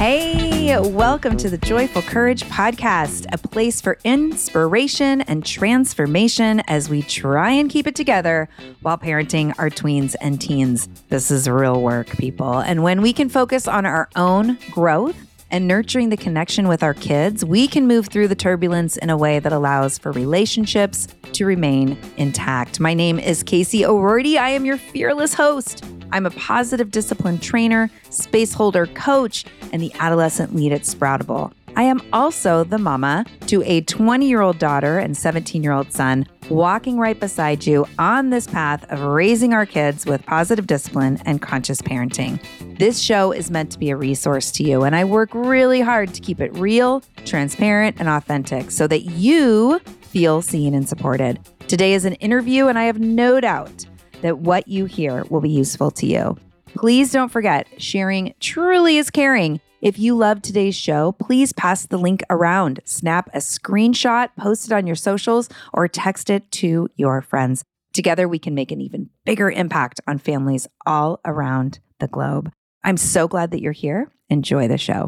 Hey, welcome to the Joyful Courage Podcast, a place for inspiration and transformation as we try and keep it together while parenting our tweens and teens. This is real work, people. And when we can focus on our own growth and nurturing the connection with our kids, we can move through the turbulence in a way that allows for relationships to remain intact. My name is Casey O'Rourke. I am your fearless host. I'm a positive discipline trainer, space holder coach, and the adolescent lead at Sproutable. I am also the mama to a 20-year-old daughter and 17-year-old son, walking right beside you on this path of raising our kids with positive discipline and conscious parenting. This show is meant to be a resource to you, and I work really hard to keep it real, transparent, and authentic so that you feel seen and supported. Today is an interview, and I have no doubt that what you hear will be useful to you. Please don't forget, sharing truly is caring. If you love today's show, please pass the link around, snap a screenshot, post it on your socials, or text it to your friends. Together, we can make an even bigger impact on families all around the globe. I'm so glad that you're here. Enjoy the show.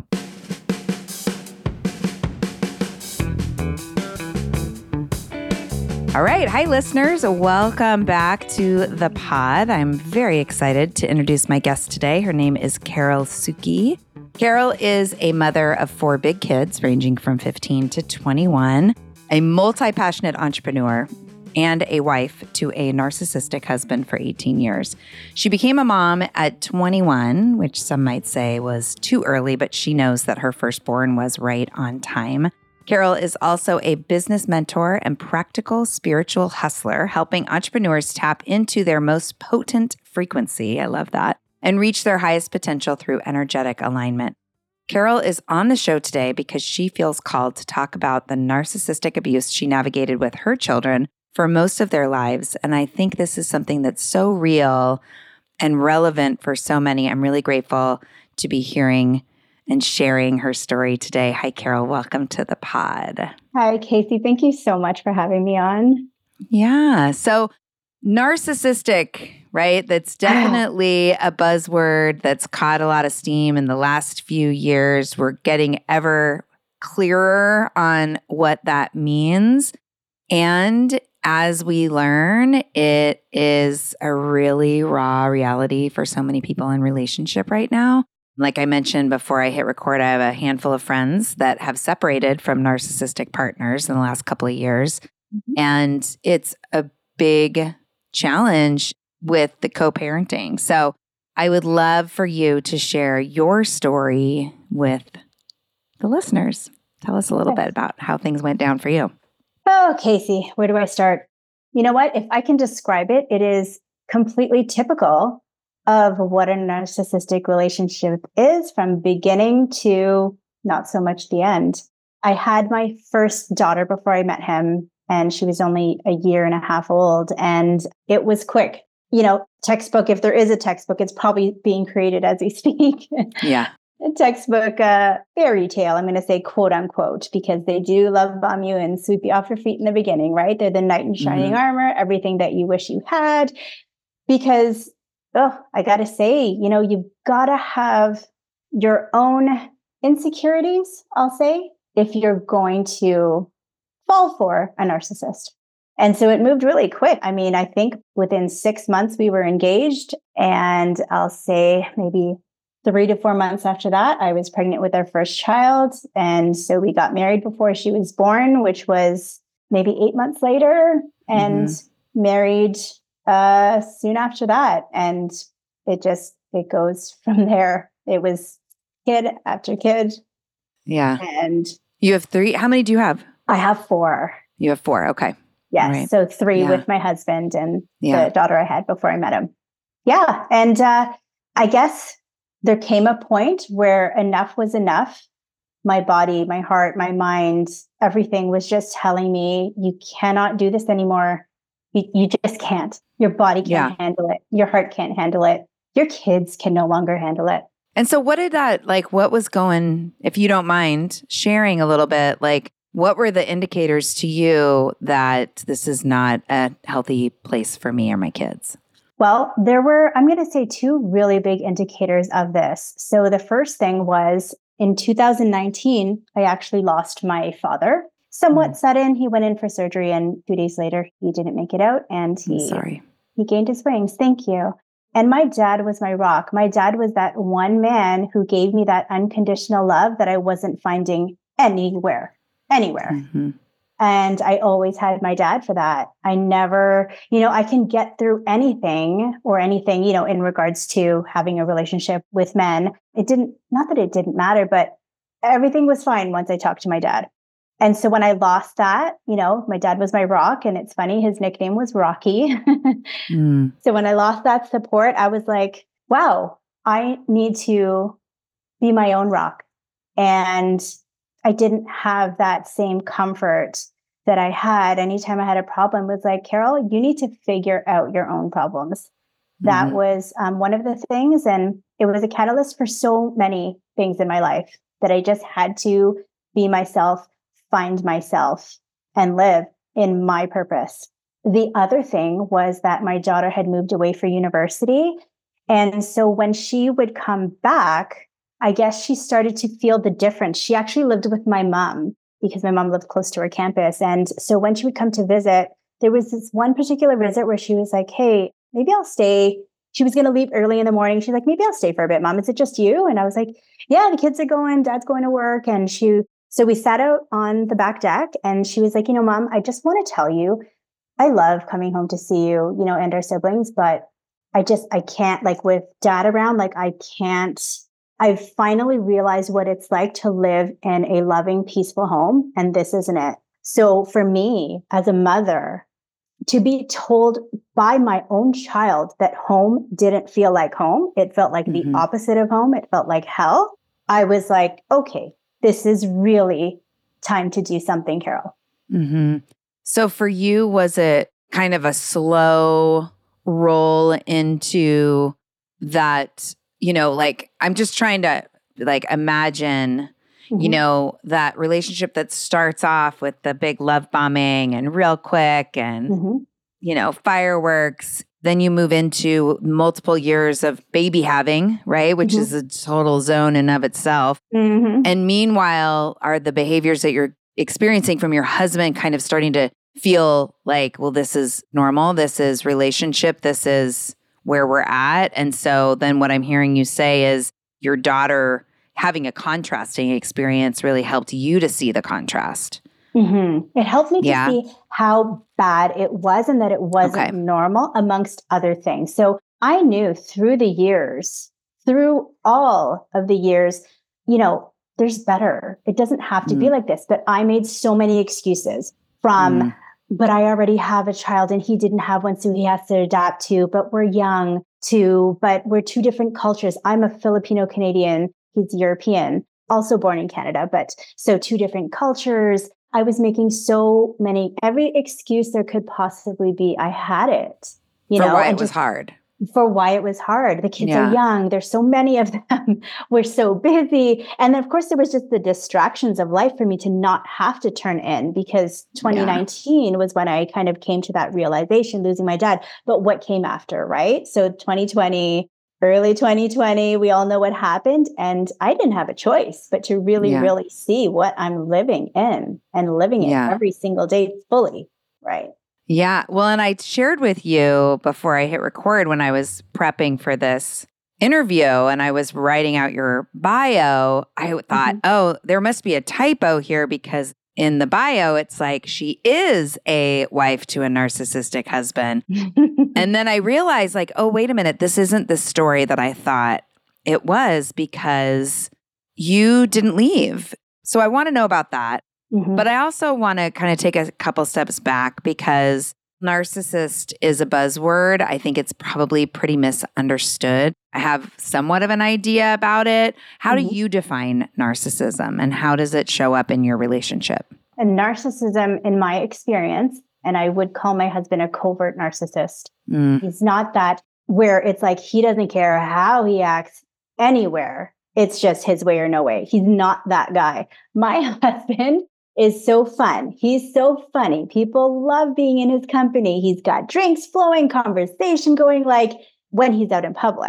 All right. Hi, listeners. Welcome back to the pod. I'm very excited to introduce my guest today. Her name is Carol Suki. Carol is a mother of 4 big kids ranging from 15 to 21, a multi-passionate entrepreneur, and a wife to a narcissistic husband for 18 years. She became a mom at 21, which some might say was too early, but she knows that her firstborn was right on time. Carol is also a business mentor and practical spiritual hustler, helping entrepreneurs tap into their most potent frequency. I love that. And reach their highest potential through energetic alignment. Carol is on the show today because she feels called to talk about the narcissistic abuse she navigated with her children for most of their lives. And I think this is something that's so real and relevant for so many. I'm really grateful to be hearing and sharing her story today. Hi, Carol. Welcome to the pod. Hi, Casey. Thank you so much for having me on. Yeah. So narcissistic, right? That's definitely a buzzword that's caught a lot of steam in the last few years. We're getting ever clearer on what that means. And as we learn, it is a really raw reality for so many people in relationship right now. Like I mentioned before I hit record, I have a handful of friends that have separated from narcissistic partners in the last couple of years. Mm-hmm. And it's a big challenge with the co-parenting. So I would love for you to share your story with the listeners. Tell us a little bit about how things went down for you. Oh, Casey, where do I start? You know what? If I can describe it, it is completely typical of what a narcissistic relationship is from beginning to not so much the end. I had my first daughter before I met him, and she was only a year and a half old, and it was quick. You know, textbook, if there is a textbook, it's probably being created as we speak. Yeah. A textbook fairy tale, I'm going to say quote unquote, because they do love bomb you and sweep you off your feet in the beginning, right? They're the knight in shining armor, everything that you wish you had. Because, I got to say, you know, you've got to have your own insecurities, I'll say, if you're going to fall for a narcissist. And so it moved really quick. I mean, I think within 6 months we were engaged, and I'll say maybe 3 to 4 months after that, I was pregnant with our first child. And so we got married before she was born, which was maybe 8 months later, and married soon after that. And it goes from there. It was kid after kid. Yeah. And you have 3. How many do you have? I have 4. You have 4. Okay. Yes. Right. So 3 with my husband and the daughter I had before I met him. Yeah. And I guess there came a point where enough was enough. My body, my heart, my mind, everything was just telling me, you cannot do this anymore. You just can't. Your body can't handle it. Your heart can't handle it. Your kids can no longer handle it. And so what was going, if you don't mind sharing a little bit, what were the indicators to you that this is not a healthy place for me or my kids? Well, there were, I'm going to say 2 really big indicators of this. So the first thing was in 2019, I actually lost my father. Somewhat sudden. He went in for surgery, and 2 days later, he didn't make it out, and I'm sorry. he gained his wings. Thank you. And my dad was my rock. My dad was that one man who gave me that unconditional love that I wasn't finding anywhere. Mm-hmm. And I always had my dad for that. I never, I can get through anything, in regards to having a relationship with men. Not that it didn't matter, but everything was fine once I talked to my dad. And so when I lost that, my dad was my rock, and it's funny, his nickname was Rocky. So when I lost that support, I was like, wow, I need to be my own rock. And I didn't have that same comfort that I had anytime I had a problem. It was like, Carol, you need to figure out your own problems. That was one of the things. And it was a catalyst for so many things in my life that I just had to be myself, find myself, and live in my purpose. The other thing was that my daughter had moved away for university. And so when she would come back, I guess she started to feel the difference. She actually lived with my mom because my mom lived close to her campus. And so when she would come to visit, there was this one particular visit where she was like, hey, maybe I'll stay. She was going to leave early in the morning. She's like, maybe I'll stay for a bit, Mom. Is it just you? And I was like, yeah, the kids are going, Dad's going to work. And so we sat out on the back deck, and she was like, Mom, I just want to tell you, I love coming home to see you, and our siblings, but I can't, like, with Dad around, like, I can't. I've finally realized what it's like to live in a loving, peaceful home, and this isn't it. So for me as a mother, to be told by my own child that home didn't feel like home, it felt like the opposite of home, it felt like hell, I was like, okay, this is really time to do something, Carol. So for you, was it kind of a slow roll into that, like, I'm just trying to, like, imagine, that relationship that starts off with the big love bombing and real quick and, fireworks. Then you move into multiple years of baby having, right? Which is a total zone in of itself. And meanwhile, are the behaviors that you're experiencing from your husband kind of starting to feel like, well, this is normal. This is relationship. This is where we're at. And so then what I'm hearing you say is your daughter having a contrasting experience really helped you to see the contrast. It helped me to see how bad it was and that it wasn't normal, amongst other things. So I knew through all of the years, there's better. It doesn't have to be like this. But I made so many excuses from, but I already have a child and he didn't have one, so he has to adapt to, but we're young, to, but we're two different cultures. I'm a Filipino Canadian. He's European, also born in Canada, but so two different cultures. I was making every excuse there could possibly be. I had it, why it was hard. For why it was hard. The kids are young. There's so many of them. We're so busy. And then, of course, there was just the distractions of life for me to not have to turn in, because 2019 was when I kind of came to that realization, losing my dad. But what came after, right? So 2020, early 2020, we all know what happened. And I didn't have a choice but to really, really see what I'm living in and living it every single day fully, right? Yeah. Well, and I shared with you before I hit record when I was prepping for this interview and I was writing out your bio, I thought, there must be a typo here, because in the bio, it's like she is a wife to a narcissistic husband. And then I realized, like, oh, wait a minute, this isn't the story that I thought it was, because you didn't leave. So I want to know about that. But I also want to kind of take a couple steps back, because narcissist is a buzzword. I think it's probably pretty misunderstood. I have somewhat of an idea about it. How do you define narcissism, and how does it show up in your relationship? And narcissism, in my experience, and I would call my husband a covert narcissist. He's not that where it's like he doesn't care how he acts anywhere. It's just his way or no way. He's not that guy. My husband is so fun. He's so funny. People love being in his company. He's got drinks flowing, conversation going, like when he's out in public.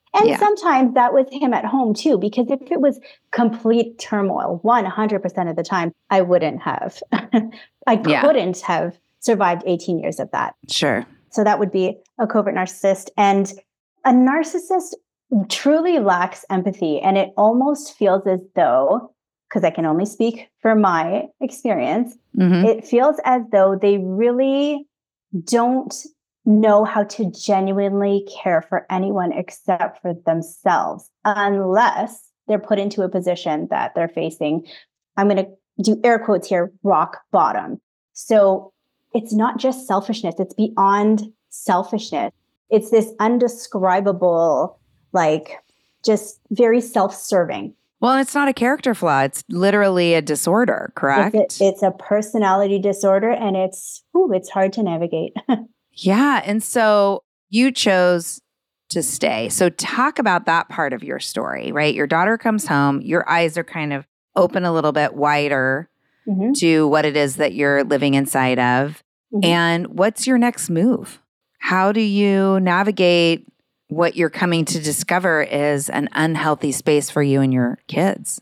And sometimes that was him at home too, because if it was complete turmoil, 100% of the time, I wouldn't have, I couldn't have survived 18 years of that. Sure. So that would be a covert narcissist. And a narcissist truly lacks empathy. And it almost feels as though, because I can only speak for my experience, it feels as though they really don't know how to genuinely care for anyone except for themselves, unless they're put into a position that they're facing, I'm going to do air quotes here, rock bottom. So it's not just selfishness. It's beyond selfishness. It's this undescribable, like just very self-serving. Well, it's not a character flaw. It's literally a disorder, correct? It's a personality disorder, and it's hard to navigate. Yeah. And so you chose to stay. So talk about that part of your story, right? Your daughter comes home, your eyes are kind of open a little bit wider to what it is that you're living inside of. And what's your next move? How do you navigate what you're coming to discover is an unhealthy space for you and your kids?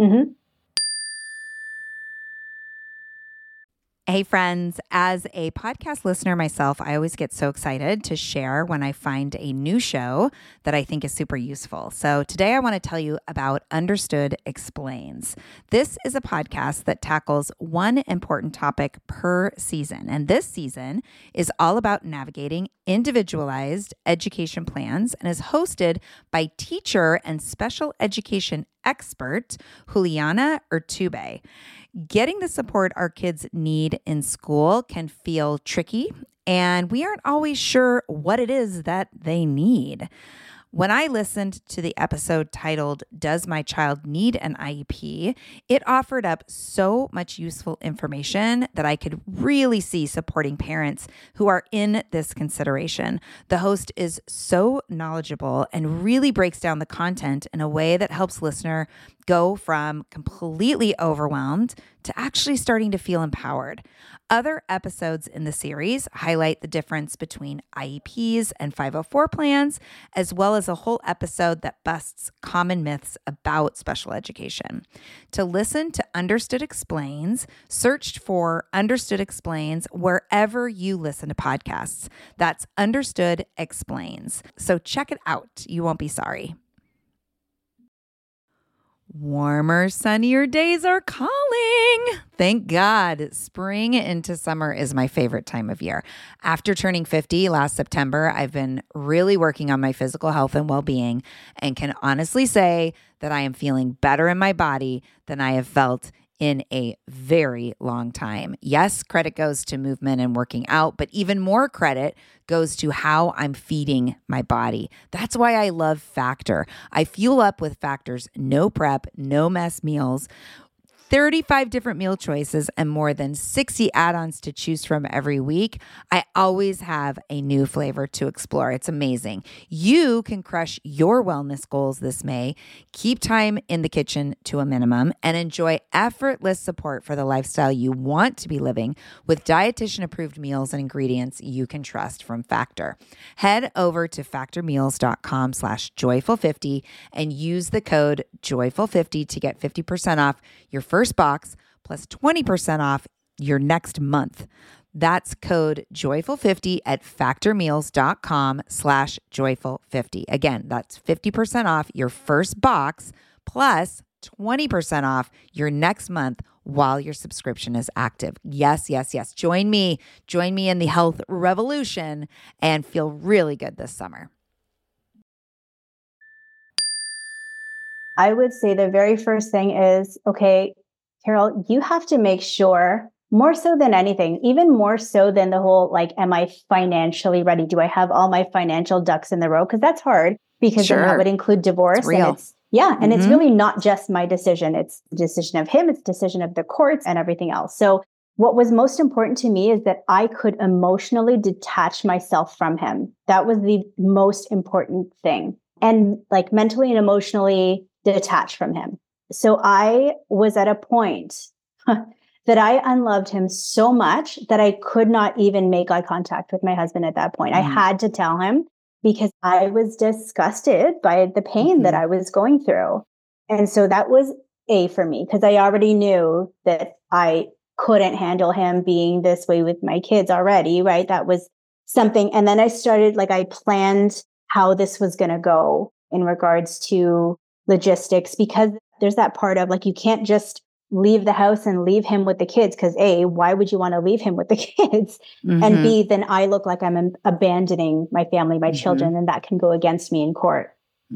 Hey friends, as a podcast listener myself, I always get so excited to share when I find a new show that I think is super useful. So today I want to tell you about Understood Explains. This is a podcast that tackles one important topic per season. And this season is all about navigating individualized education plans and is hosted by teacher and special education expert Juliana Urtubey. Getting the support our kids need in school can feel tricky, and we aren't always sure what it is that they need. When I listened to the episode titled, Does My Child Need an IEP? It offered up so much useful information that I could really see supporting parents who are in this consideration. The host is so knowledgeable and really breaks down the content in a way that helps listener go from completely overwhelmed to actually starting to feel empowered. Other episodes in the series highlight the difference between IEPs and 504 plans, as well as a whole episode that busts common myths about special education. To listen to Understood Explains, search for Understood Explains wherever you listen to podcasts. That's Understood Explains. So check it out. You won't be sorry. Warmer, sunnier days are calling. Thank God. Spring into summer is my favorite time of year. After turning 50 last September, I've been really working on my physical health and well-being and can honestly say that I am feeling better in my body than I have felt in a very long time. Yes, credit goes to movement and working out, but even more credit goes to how I'm feeding my body. That's why I love Factor. I fuel up with Factor's no prep, no mess meals, 35 different meal choices, and more than 60 add-ons to choose from every week. I always have a new flavor to explore. It's amazing. You can crush your wellness goals this May, keep time in the kitchen to a minimum, and enjoy effortless support for the lifestyle you want to be living with dietitian-approved meals and ingredients you can trust from Factor. Head over to factormeals.com/joyful50 and use the code joyful50 to get 50% off your first box plus 20% off your next month. That's code joyful50 at factormeals.com/joyful50. Again, that's 50% off your first box plus 20% off your next month while your subscription is active. Yes, yes, yes. Join me in the health revolution and feel really good this summer. I would say the very first thing is, okay, Carol, you have to make sure, more so than anything, even more so than the whole, like, am I financially ready? Do I have all my financial ducks in the row? Because that's hard, because then that would include divorce. It's real. And it's really not just my decision. It's the decision of him. It's the decision of the courts and everything else. So what was most important to me is that I could emotionally detach myself from him. That was the most important thing. And like mentally and emotionally detached from him. So I was at a point that I unloved him so much that I could not even make eye contact with my husband at that point. I had to tell him because I was disgusted by the pain that I was going through. And so that was A for me, because I already knew that I couldn't handle him being this way with my kids already, right? That was something. And then I started, like, I planned how this was going to go in regards to logistics, because there's that part of, like, you can't just leave the house and leave him with the kids, because A, why would you want to leave him with the kids? And B, then I look like I'm abandoning my family, my children, and that can go against me in court.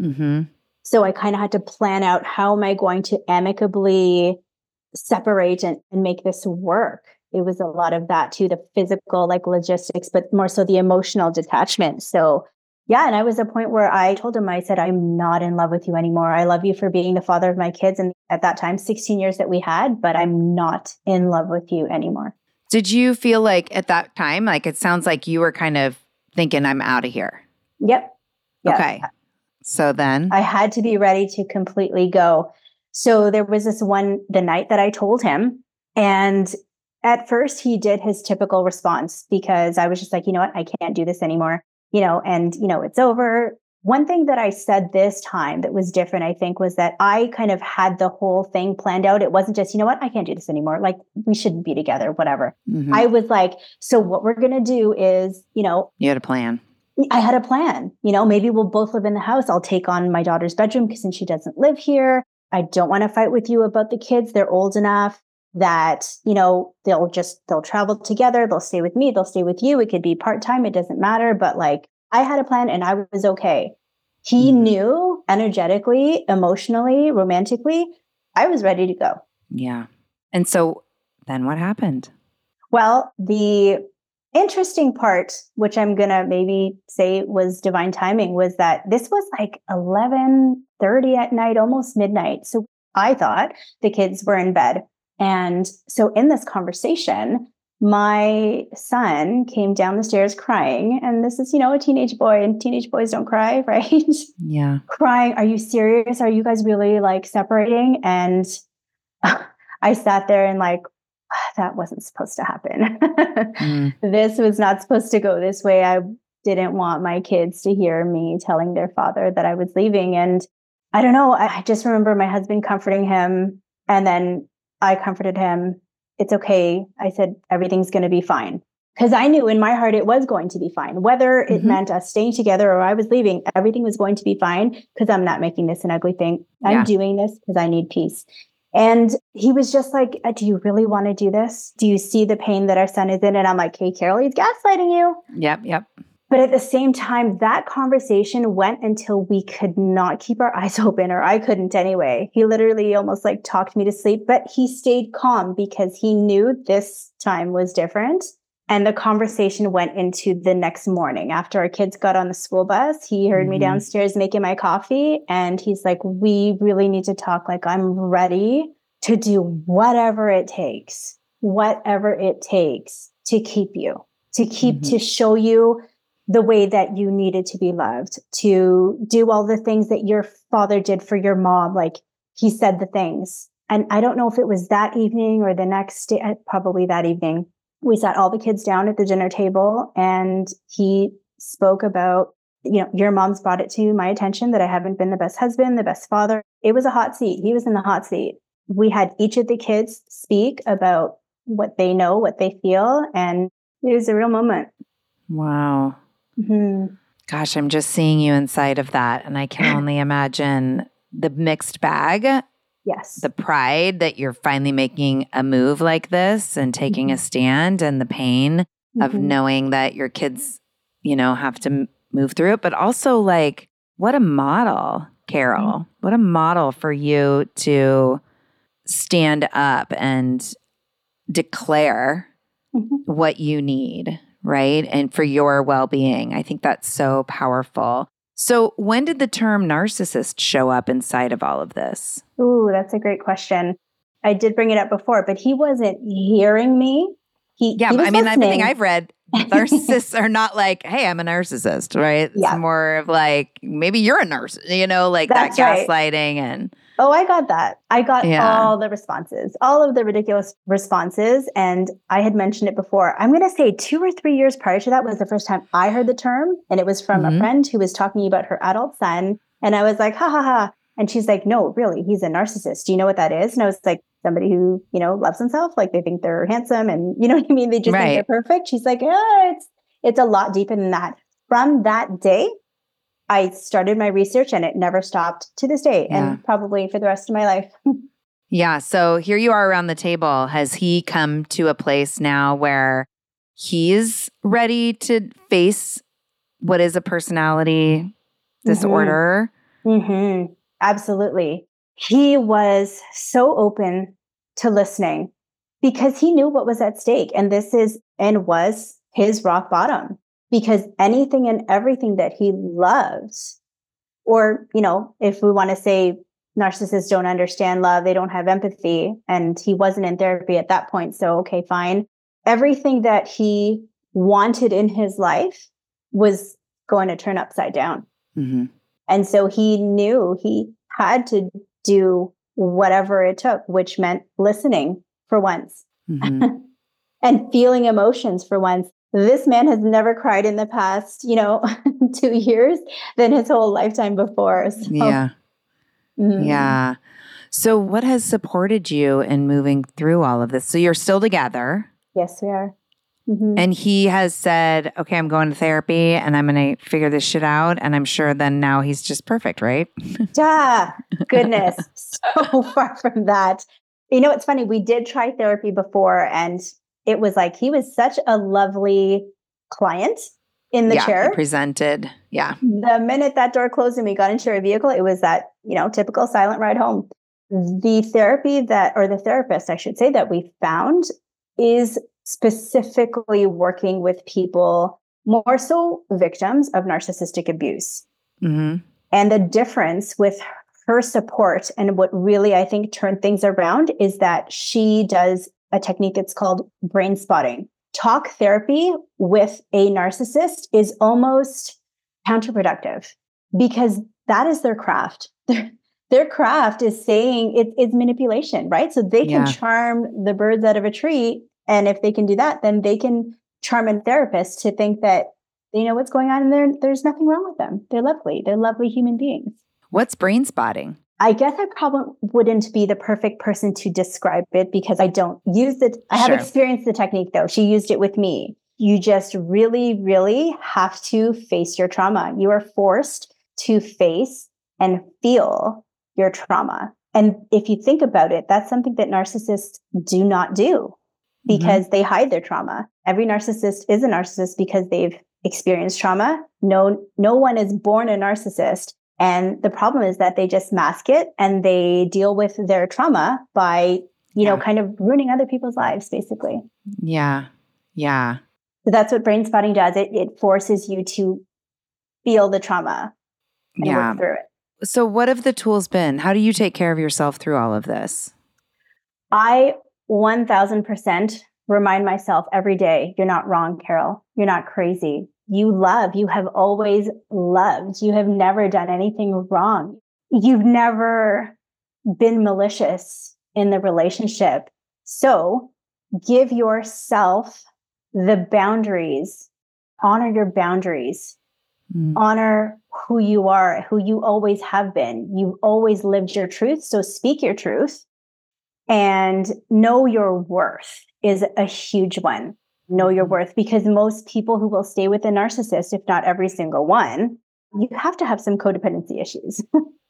So I kind of had to plan out, how am I going to amicably separate and make this work? It was a lot of that too, the physical, like, logistics, but more so the emotional detachment. So yeah, and I was at a point where I told him, I said, I'm not in love with you anymore. I love you for being the father of my kids. And at that time, 16 years that we had, but I'm not in love with you anymore. Did you feel like at that time, like, it sounds like you were kind of thinking, I'm out of here? Yep. Okay. So then? I had to be ready to completely go. So there was the night that I told him, and at first he did his typical response, because I was just like, you know what, I can't do this anymore, and it's over. One thing that I said this time that was different, I think, was that I kind of had the whole thing planned out. It wasn't just, you know what, I can't do this anymore, like, we shouldn't be together, whatever. I was like, so what we're going to do is, you had a plan. I had a plan. Maybe we'll both live in the house. I'll take on my daughter's bedroom, because since she doesn't live here, I don't want to fight with you about the kids. They're old enough that, they'll travel together. They'll stay with me. They'll stay with you. It could be part-time. It doesn't matter. But, like, I had a plan and I was okay. He knew energetically, emotionally, romantically, I was ready to go. Yeah. And so then what happened? Well, the interesting part, which I'm going to maybe say was divine timing, was that this was like 11:30 at night, almost midnight. So I thought the kids were in bed. And so in this conversation, my son came down the stairs crying. And this is, a teenage boy, and teenage boys don't cry, right? Yeah. Crying. Are you serious? Are you guys really, like, separating? And I sat there and, like, that wasn't supposed to happen. This was not supposed to go this way. I didn't want my kids to hear me telling their father that I was leaving. And I don't know. I just remember my husband comforting him, and then I comforted him. It's okay. I said, everything's going to be fine. Because I knew in my heart it was going to be fine. Whether it meant us staying together or I was leaving, everything was going to be fine, because I'm not making this an ugly thing. I'm doing this because I need peace. And he was just like, do you really want to do this? Do you see the pain that our son is in? And I'm like, hey, Carol, he's gaslighting you. Yep. But at the same time, that conversation went until we could not keep our eyes open, or I couldn't anyway. He literally almost, like, talked me to sleep, but he stayed calm because he knew this time was different. And the conversation went into the next morning. After our kids got on the school bus, he heard me downstairs making my coffee. And he's like, we really need to talk. Like, I'm ready to do whatever it takes to keep you, to show you the way that you needed to be loved, to do all the things that your father did for your mom. Like, he said the things. And I don't know if it was that evening or the next day, probably that evening. We sat all the kids down at the dinner table, and he spoke about, your mom's brought it to my attention that I haven't been the best husband, the best father. It was a hot seat. He was in the hot seat. We had each of the kids speak about what they know, what they feel. And it was a real moment. Wow. Gosh, I'm just seeing you inside of that. And I can only imagine the mixed bag. Yes. The pride that you're finally making a move like this and taking a stand, and the pain of knowing that your kids, have to move through it. But also, like, what a model, Carol. What a model for you to stand up and declare what you need, right? And for your well-being. I think that's so powerful. So when did the term narcissist show up inside of all of this? Ooh, that's a great question. I did bring it up before, but he wasn't hearing me. He was listening. Everything I've read, narcissists are not like, hey, I'm a narcissist, right? It's more of like, maybe you're a narcissist, like that's that gaslighting. Right. And Oh, I got that. I got Yeah. all the responses, all of the ridiculous responses. And I had mentioned it before. I'm going to say 2 or 3 years prior to that was the first time I heard the term. And it was from a friend who was talking about her adult son. And I was like, ha ha ha. And she's like, no, really, he's a narcissist. Do you know what that is? And I was like, somebody who, loves himself. Like they think they're handsome and you know what I mean? They just think they're perfect. She's like, it's a lot deeper than that. From that day, I started my research and it never stopped to this day and probably for the rest of my life. Yeah. So here you are around the table. Has he come to a place now where he's ready to face what is a personality disorder? Mm-hmm. Absolutely. He was so open to listening because he knew what was at stake. And this is and was his rock bottom. Because anything and everything that he loves, or, if we want to say narcissists don't understand love, they don't have empathy, and he wasn't in therapy at that point. So, okay, fine. Everything that he wanted in his life was going to turn upside down. Mm-hmm. And so he knew he had to do whatever it took, which meant listening for once and feeling emotions for once. This man has never cried in the past, 2 years than his whole lifetime before. So, Yeah. Yeah. So what has supported you in moving through all of this? So you're still together. Yes, we are. Mm-hmm. And he has said, okay, I'm going to therapy and I'm going to figure this shit out. And I'm sure then now he's just perfect, right? Goodness. So far from that. It's funny. We did try therapy before and it was like, he was such a lovely client in the chair. He presented. Yeah. The minute that door closed and we got into our vehicle, it was that, typical silent ride home. The therapist, I should say, that we found is specifically working with people, more so victims of narcissistic abuse. Mm-hmm. And the difference with her support and what really, I think, turned things around is that she does a technique that's called brain spotting. Talk therapy with a narcissist is almost counterproductive because that is their craft. Their craft is saying it's manipulation, right? So they can charm the birds out of a tree. And if they can do that, then they can charm a therapist to think that they know what's going on and there's nothing wrong with them. They're lovely. They're lovely human beings. What's brain spotting? I guess I probably wouldn't be the perfect person to describe it because I don't use it. I have experienced the technique though. She used it with me. You just really, really have to face your trauma. You are forced to face and feel your trauma. And if you think about it, that's something that narcissists do not do because they hide their trauma. Every narcissist is a narcissist because they've experienced trauma. No one is born a narcissist. And the problem is that they just mask it and they deal with their trauma by, kind of ruining other people's lives, basically. Yeah. Yeah. So that's what brain spotting does. It forces you to feel the trauma and work through it. So what have the tools been? How do you take care of yourself through all of this? I 1000% remind myself every day, you're not wrong, Carol. You're not crazy. You have always loved. You have never done anything wrong. You've never been malicious in the relationship. So give yourself the boundaries, honor your boundaries, honor who you are, who you always have been. You've always lived your truth. So speak your truth and know your worth is a huge one. Know your worth, because most people who will stay with a narcissist, if not every single one, you have to have some codependency issues.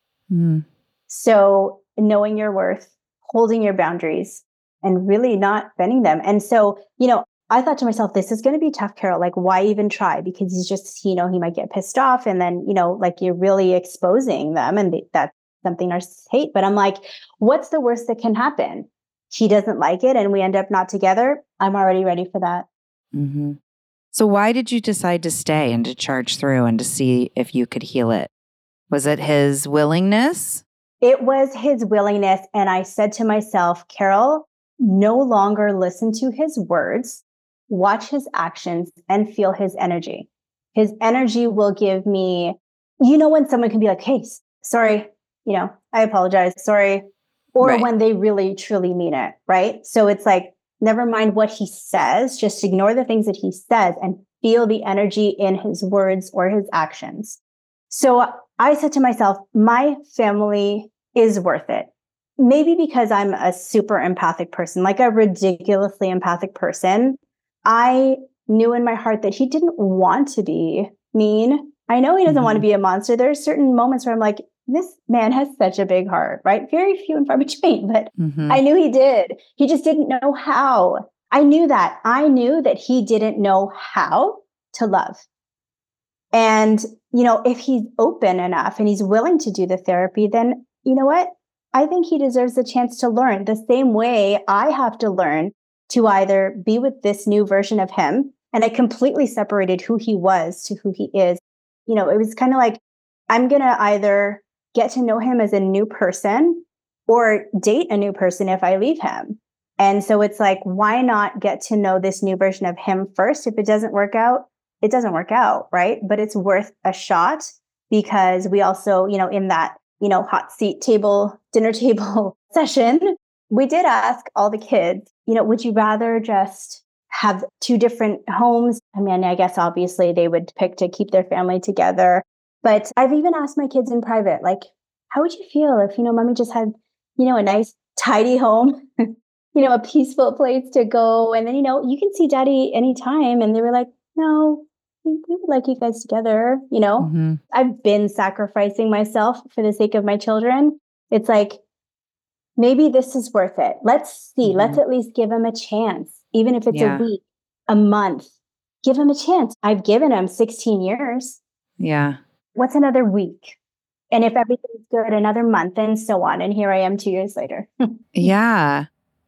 So knowing your worth, holding your boundaries, and really not bending them. And so, I thought to myself, this is going to be tough, Carol. Like, why even try? Because he's just, he might get pissed off. And then, like you're really exposing them. And that's something narcissists hate. But I'm like, what's the worst that can happen? He doesn't like it and we end up not together. I'm already ready for that. Mm-hmm. So why did you decide to stay and to charge through and to see if you could heal it? Was it his willingness? It was his willingness. And I said to myself, Carol, no longer listen to his words, watch his actions and feel his energy. His energy will give me, when someone can be like, hey, sorry, I apologize, sorry. Or Right. when they really, truly mean it, right? So it's like, never mind what he says, just ignore the things that he says and feel the energy in his words or his actions. So I said to myself, my family is worth it. Maybe because I'm a super empathic person, like a ridiculously empathic person. I knew in my heart that he didn't want to be mean. I know he doesn't want to be a monster. There are certain moments where I'm like, this man has such a big heart, right? Very few and far between, but I knew he did. He just didn't know how. I knew that. I knew that he didn't know how to love. And, if he's open enough and he's willing to do the therapy, then you know what? I think he deserves a chance to learn the same way I have to learn to either be with this new version of him. And I completely separated who he was to who he is. It was kind of like, I'm going to either get to know him as a new person or date a new person if I leave him. And so it's like, why not get to know this new version of him first? If it doesn't work out, it doesn't work out, right? But it's worth a shot because we also, in that, hot seat table, dinner table session, we did ask all the kids, would you rather just have two different homes? I mean, I guess obviously they would pick to keep their family together. But I've even asked my kids in private, like, how would you feel if, mommy just had, a nice, tidy home, a peaceful place to go. And then, you can see daddy anytime. And they were like, no, we would like you guys together. I've been sacrificing myself for the sake of my children. It's like, maybe this is worth it. Let's see. Let's at least give him a chance. Even if it's a week, a month, give him a chance. I've given him 16 years. Yeah. What's another week? And if everything's good, another month and so on. And here I am 2 years later. Yeah.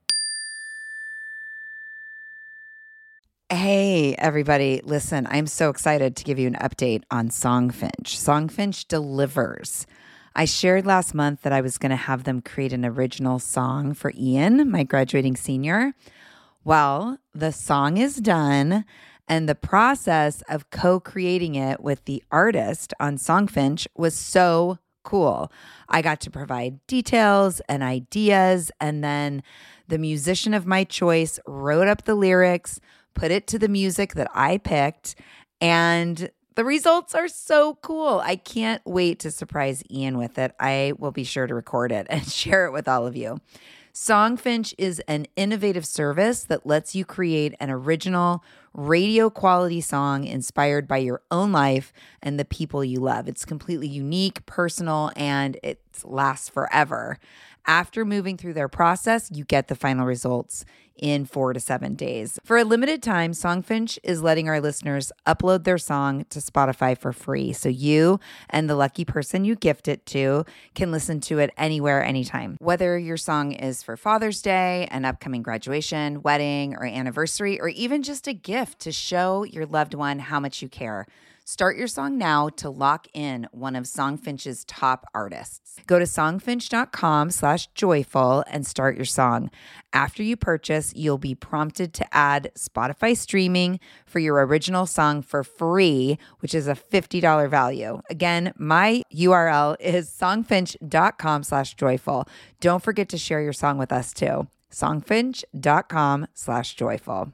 Hey, everybody. Listen, I'm so excited to give you an update on Songfinch. Songfinch delivers. I shared last month that I was going to have them create an original song for Ian, my graduating senior. Well, the song is done, and the process of co-creating it with the artist on Songfinch was so cool. I got to provide details and ideas, and then the musician of my choice wrote up the lyrics, put it to the music that I picked, and the results are so cool. I can't wait to surprise Ian with it. I will be sure to record it and share it with all of you. Songfinch is an innovative service that lets you create an original radio quality song inspired by your own life and the people you love. It's completely unique, personal, and it lasts forever. After moving through their process, you get the final results in 4 to 7 days. For a limited time, Songfinch is letting our listeners upload their song to Spotify for free. So you and the lucky person you gift it to can listen to it anywhere, anytime. Whether your song is for Father's Day, an upcoming graduation, wedding, or anniversary, or even just a gift to show your loved one how much you care. Start your song now to lock in one of Songfinch's top artists. Go to songfinch.com/joyful and start your song. After you purchase, you'll be prompted to add Spotify streaming for your original song for free, which is a $50 value. Again, my URL is songfinch.com/joyful. Don't forget to share your song with us too. songfinch.com/joyful.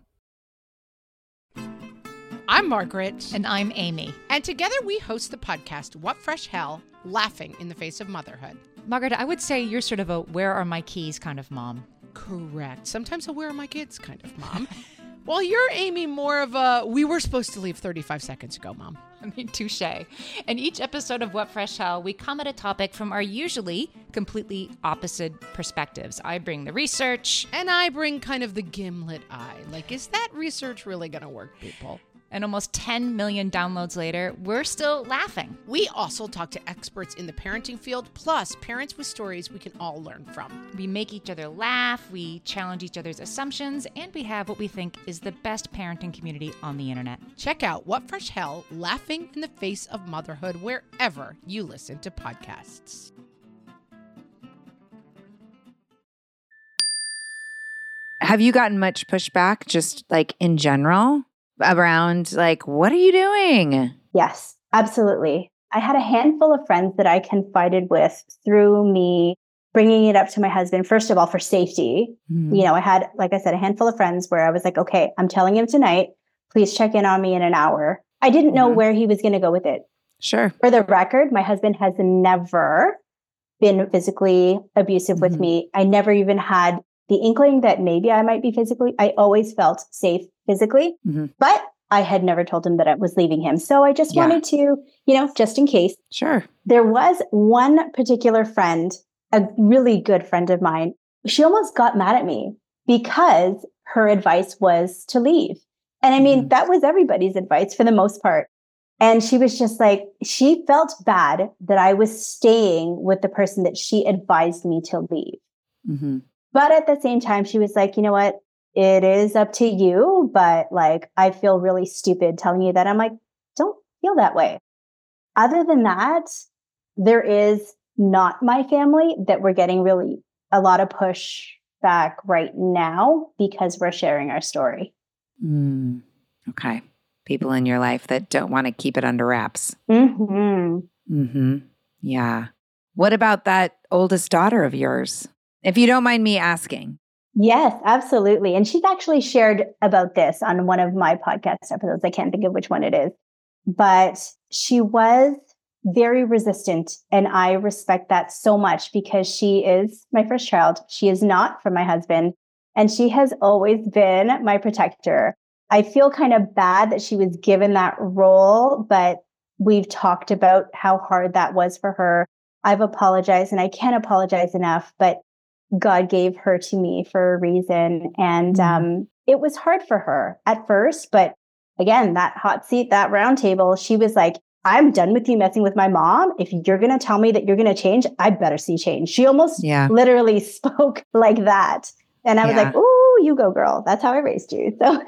I'm Margaret. And I'm Amy. And together we host the podcast, What Fresh Hell? Laughing in the Face of Motherhood. Margaret, I would say you're sort of a where are my keys kind of mom. Correct. Sometimes a where are my kids kind of mom. Well, you're, Amy, more of a we were supposed to leave 35 seconds ago, mom. I mean, touche. In each episode of What Fresh Hell, we come at a topic from our usually completely opposite perspectives. I bring the research. And I bring kind of the gimlet eye. Like, is that research really going to work, people? And almost 10 million downloads later, we're still laughing. We also talk to experts in the parenting field, plus parents with stories we can all learn from. We make each other laugh, we challenge each other's assumptions, and we have what we think is the best parenting community on the internet. Check out What Fresh Hell? Laughing in the Face of Motherhood wherever you listen to podcasts. Have you gotten much pushback just like in general around like, what are you doing? Yes, absolutely. I had a handful of friends that I confided with through me bringing it up to my husband, first of all, for safety. Mhm. You know, I had, like I said, a handful of friends where I was like, okay, I'm telling him tonight, please check in on me in an hour. I didn't know Mhm. where he was going to go with it. Sure. For the record, my husband has never been physically abusive with Mhm. me. I never even had the inkling that maybe I might be physically. I always felt safe physically, Mhm. but I had never told him that I was leaving him. So I just Yeah. wanted to, just in case. Sure. There was one particular friend, a really good friend of mine. She almost got mad at me because her advice was to leave. And I mean, Mhm. that was everybody's advice for the most part. And she was just like, she felt bad that I was staying with the person that she advised me to leave. Mhm. But at the same time, she was like, you know what? It is up to you. But like, I feel really stupid telling you that. I'm like, don't feel that way. Other than that, there is not my family that we're getting really a lot of pushback right now because we're sharing our story. Mm. Okay. People in your life that don't want to keep it under wraps. Mm-hmm. Mm-hmm. Yeah. What about that oldest daughter of yours? If you don't mind me asking. Yes, absolutely. And she's actually shared about this on one of my podcast episodes. I can't think of which one it is, but she was very resistant. And I respect that so much because she is my first child. She is not from my husband. And she has always been my protector. I feel kind of bad that she was given that role, but we've talked about how hard that was for her. I've apologized and I can't apologize enough, but God gave her to me for a reason. And it was hard for her at first. But again, that hot seat, that round table, she was like, I'm done with you messing with my mom. If you're going to tell me that you're going to change, I better see change. She almost literally spoke like that. And I was like, ooh, you go, girl. That's how I raised you. So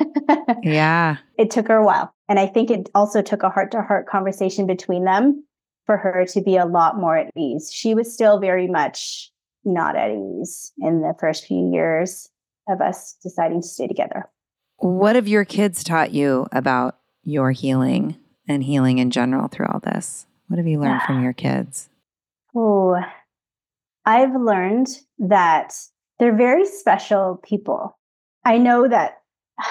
it took her a while. And I think it also took a heart-to-heart conversation between them for her to be a lot more at ease. She was still very much not at ease in the first few years of us deciding to stay together. What have your kids taught you about your healing and healing in general through all this? What have you learned from your kids? Oh, I've learned that they're very special people. I know that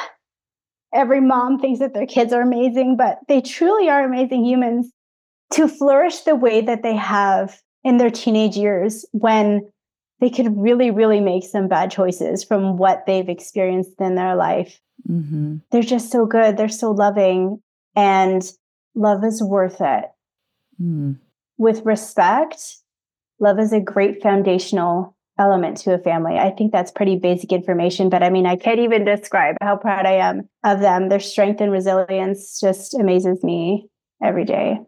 every mom thinks that their kids are amazing, but they truly are amazing humans. To flourish the way that they have in their teenage years when they could really, really make some bad choices from what they've experienced in their life. Mm-hmm. They're just so good. They're so loving, and love is worth it. Mm. With respect, love is a great foundational element to a family. I think that's pretty basic information, but I mean, I can't even describe how proud I am of them. Their strength and resilience just amazes me every day.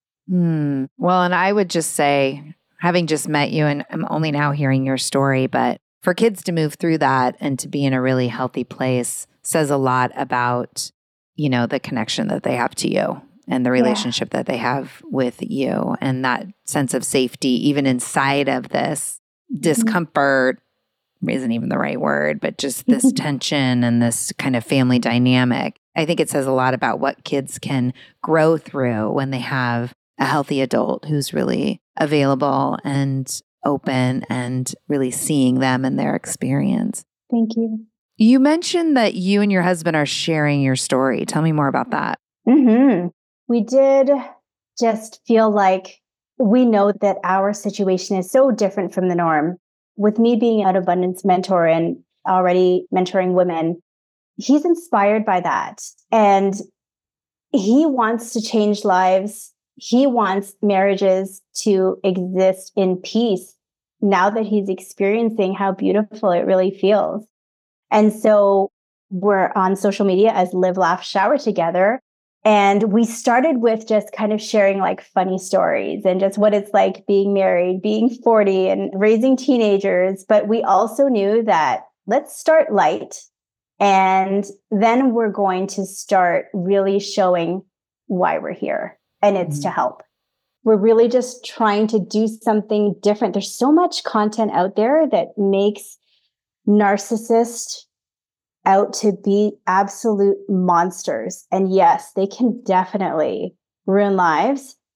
Well, and I would just say, having just met you, and I'm only now hearing your story, but for kids to move through that and to be in a really healthy place says a lot about, the connection that they have to you and the relationship that they have with you, and that sense of safety, even inside of this discomfort isn't even the right word, but just this tension and this kind of family dynamic. I think it says a lot about what kids can grow through when they have a healthy adult who's really available and open and really seeing them and their experience. Thank you. You mentioned that you and your husband are sharing your story. Tell me more about that. Mm-hmm. We did just feel like we know that our situation is so different from the norm. With me being an abundance mentor and already mentoring women, he's inspired by that. And he wants to change lives. He wants marriages to exist in peace now that he's experiencing how beautiful it really feels. And so we're on social media as Live, Laugh, Shower Together. And we started with just kind of sharing like funny stories and just what it's like being married, being 40 and raising teenagers. But we also knew that let's start light. And then we're going to start really showing why we're here. And it's to help. We're really just trying to do something different. There's so much content out there that makes narcissists out to be absolute monsters. And yes, they can definitely ruin lives.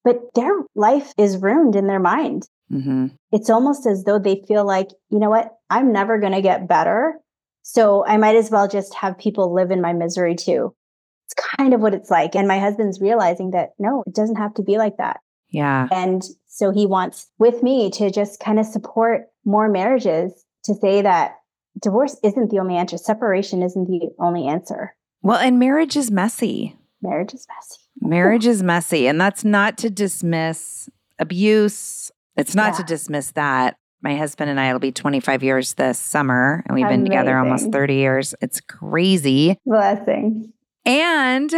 but their life is ruined in their mind. Mm-hmm. It's almost as though they feel like, you know what, I'm never going to get better. So I might as well just have people live in my misery too. It's kind of what it's like. And my husband's realizing that, no, it doesn't have to be like that. Yeah. And so he wants with me to just kind of support more marriages, to say that divorce isn't the only answer. Separation isn't the only answer. Well, and marriage is messy. Marriage is messy. Marriage is messy. And that's not to dismiss abuse. It's not to dismiss that. My husband and I will be 25 years this summer, and we've been together almost 30 years. It's crazy. Blessing. And,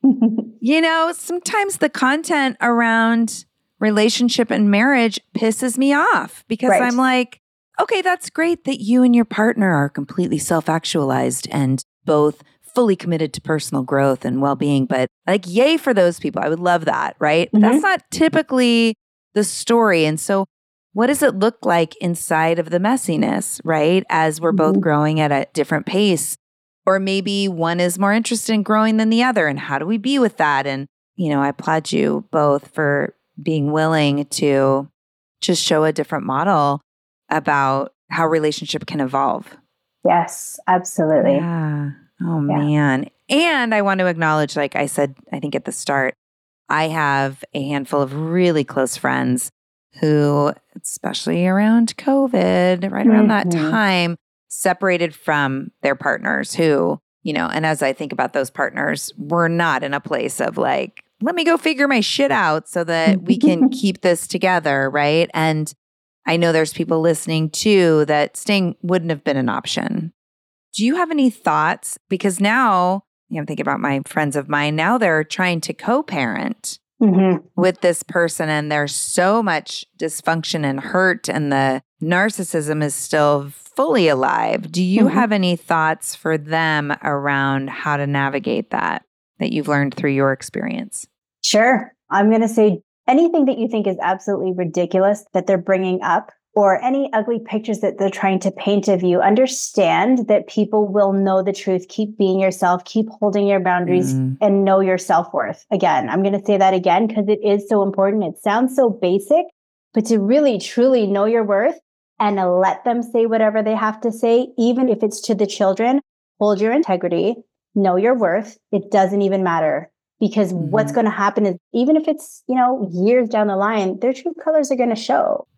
sometimes the content around relationship and marriage pisses me off because I'm like, okay, that's great that you and your partner are completely self-actualized and both fully committed to personal growth and well-being, but like, yay for those people. I would love that, right? But that's not typically the story. And so what does it look like inside of the messiness, right? As we're both growing at a different pace, or maybe one is more interested in growing than the other. And how do we be with that? And, I applaud you both for being willing to just show a different model about how relationship can evolve. Yes, absolutely. Yeah. Oh, man. And I want to acknowledge, like I said, I think at the start, I have a handful of really close friends who, especially around COVID, right around that time, separated from their partners who, and as I think about those partners, we're not in a place of like, let me go figure my shit out so that we can keep this together, right? And I know there's people listening too that staying wouldn't have been an option. Do you have any thoughts? Because now, I'm thinking about my friends of mine, now they're trying to co-parent with this person, and there's so much dysfunction and hurt, and the narcissism is still fully alive. Do you have any thoughts for them around how to navigate that you've learned through your experience? Sure. I'm going to say anything that you think is absolutely ridiculous that they're bringing up, or any ugly pictures that they're trying to paint of you, understand that people will know the truth. Keep being yourself, keep holding your boundaries, and know your self-worth. Again, I'm going to say that again because it is so important. It sounds so basic, but to really, truly know your worth and let them say whatever they have to say, even if it's to the children, hold your integrity, know your worth. It doesn't even matter, because what's going to happen is, even if it's, years down the line, their true colors are going to show.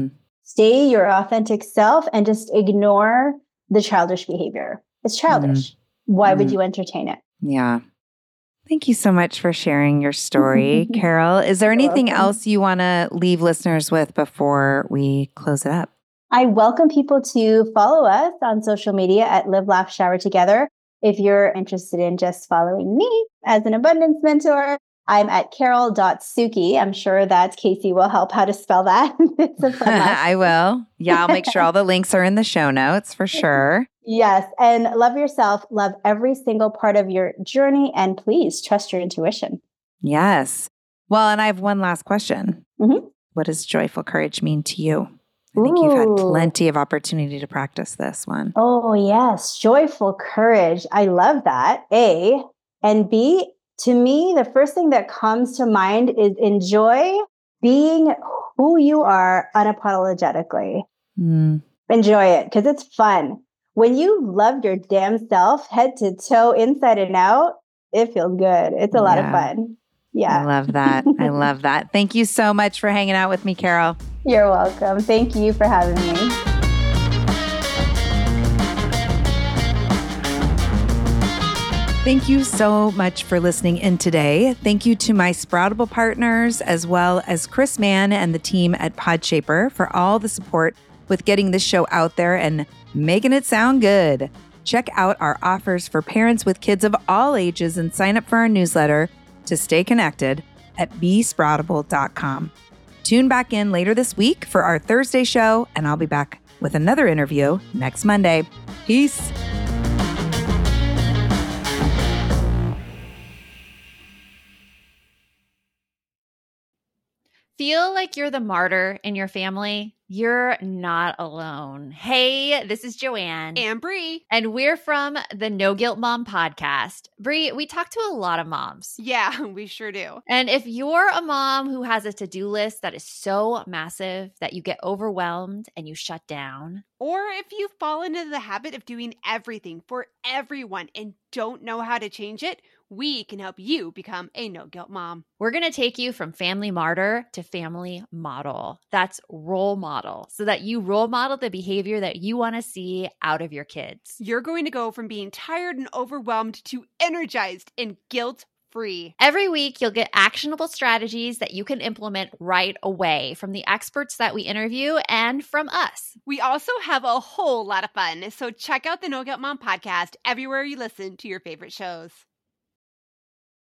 Stay your authentic self and just ignore the childish behavior. It's childish. Why would you entertain it? Yeah. Thank you so much for sharing your story, Carol. Is there anything else you want to leave listeners with before we close it up? I welcome people to follow us on social media at Live, Laugh, Shower Together. If you're interested in just following me as an abundance mentor, I'm at carol.suki. I'm sure that Casey will help how to spell that. It's a fun one. I will. Yeah, I'll make sure all the links are in the show notes for sure. Yes. And love yourself. Love every single part of your journey. And please trust your intuition. Yes. Well, and I have one last question. What does joyful courage mean to you? I think you've had plenty of opportunity to practice this one. Oh, yes. Joyful courage. I love that. A. And B, to me, the first thing that comes to mind is enjoy being who you are unapologetically. Enjoy it because it's fun. When you love your damn self, head to toe, inside and out, it feels good. It's a lot of fun. Yeah. I love that. I love that. Thank you so much for hanging out with me, Carol. You're welcome. Thank you for having me. Thank you so much for listening in today. Thank you to my Sproutable partners, as well as Chris Mann and the team at Podshaper for all the support with getting this show out there and making it sound good. Check out our offers for parents with kids of all ages and sign up for our newsletter to stay connected at besproutable.com. Tune back in later this week for our Thursday show, and I'll be back with another interview next Monday. Peace. Feel like you're the martyr in your family? You're not alone. Hey, this is Joanne. And Bree. And we're from the No Guilt Mom podcast. Bree, we talk to a lot of moms. Yeah, we sure do. And if you're a mom who has a to-do list that is so massive that you get overwhelmed and you shut down, or if you fall into the habit of doing everything for everyone and don't know how to change it, we can help you become a no-guilt mom. we're going to take you from family martyr to family model. That's role model, so that you role model the behavior that you want to see out of your kids. You're going to go from being tired and overwhelmed to energized and guilt-free. Every week, you'll get actionable strategies that you can implement right away from the experts that we interview and from us. We also have a whole lot of fun, so check out the No Guilt Mom podcast everywhere you listen to your favorite shows.